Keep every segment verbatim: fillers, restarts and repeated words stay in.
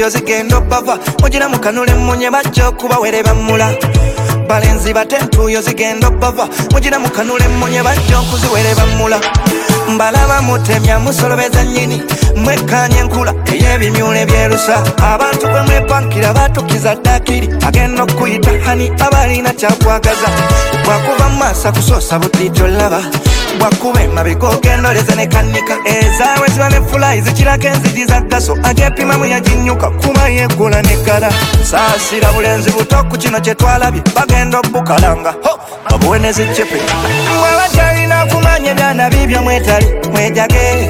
entuyo zigenda obava mugira mukanule mmunye bajja okuba were bamula balenzi bate entuyo zigenda obava mugira mukanule mmunye bajja okuziwere bamula mbalaba mutemya musolobeza nnyini mwekanye enkula ey'ebimyule byerusa abantu bwe mwepankira batukiza ddakiri agenda okuyita hani abalina kyakwagaza bwakuva mu maaso akusoosa butiityo laba bwakuba emabega ogendoleze ne kanika ezaawe ziba ne fulayi zikirako enzigi za daso agepimamu yaginnyuka kuba yeggula neggala saasira bulenzi buto ku kino kye twalabye bagenda obbukalanga babuwe ne zicepe mwaba talina kumanya ebyana bibyo mwetali mwejage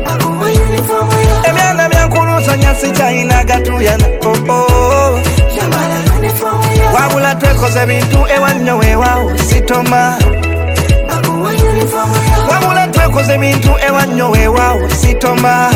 ebyana byankuluusanya sikyalina gatuyana wabula twekoze bintu ewannyo weewaawo sitoma wabula twekoze bintu ewannyo weewaawo sitoma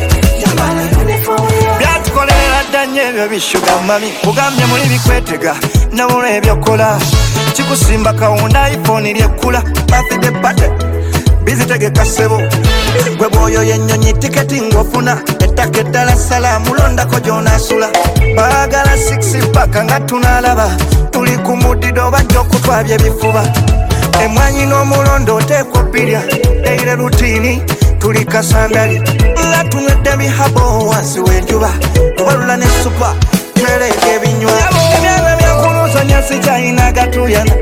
byatukolera dda nnyo ebyo bishuga mami kugambye muli bikwetega nobula ebyokola kikusimba kawunda iphone lyekkula bafide bate bizitegeka ssebo gwe bwoyo yennyonyi tiketi ng'ofuna ettaka eddala salaamu londako gy'onaasula baagala six paka nga tunaalaba tuli ku muddido bajja okutwabya ebifuba emwanyi n'omulondo oteekwa obbirya eire rutiini tuli kasandali nga tunywedde bihabo wansi w'enjuba obalula ne supa twereeka ebinywa ebyana byankuluusanya sikyalina gatuyana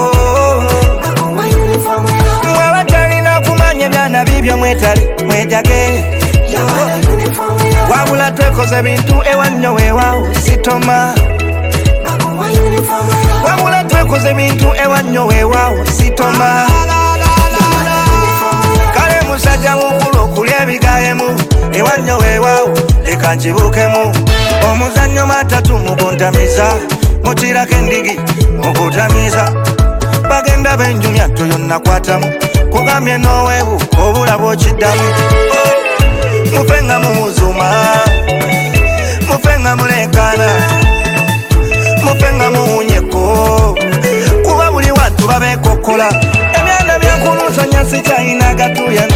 mwaba talina kumanya ebyana bibyo mwetali mwejage wabula twekoze bintu ewannyo weewaawo sitoma wabula twekoze bintu ewannyo weewaawo sitoma kale musajja mukulu okulya ebigayemu ewannyo weewaawo leka nkibuukemu omuzannyo matatu muguntamiza mukirako endigi mukutamiza bagenda benjumya toyonnakwatamu kugambye noweebu obula bwokiddamu mufe nga mumuzuma mufe nga mulenkana mufe nga muwunyeko kuba buli wantu babeekokkola ebyana byankuluusanya sikyalina gatuyana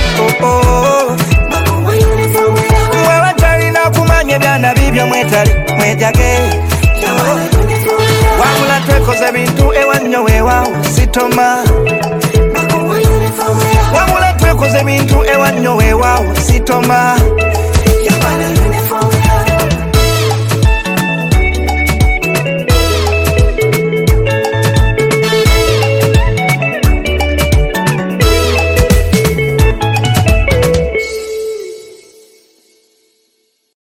mwaba talina kumanya ebyana bibyo mwetali mwejage wabula twekoze bintu ewannyo weewaawo sitoma wabula twekoze bintu ewannyo weewaawo sitoma